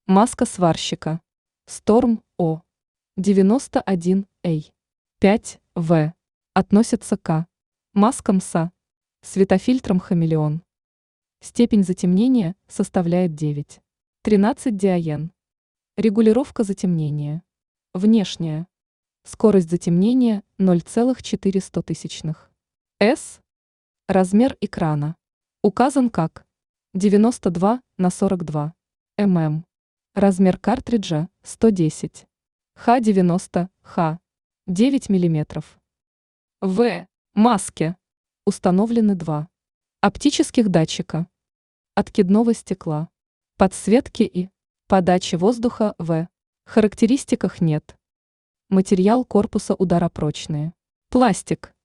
Маска сварщика. Storm O. 91A. 5В. Относится к маскам со светофильтром хамелеон. Степень затемнения составляет 9. 13 диаен. Регулировка затемнения. Внешняя. Скорость затемнения 0,04. С. Размер экрана. Указан как 92 на 42 мм. Размер картриджа 110. Х90, Х 9 мм. В. Маске. Установлены два оптических датчика откидного стекла, подсветки и подачи воздуха. В характеристиках нет. Материал корпуса ударопрочный. Пластик.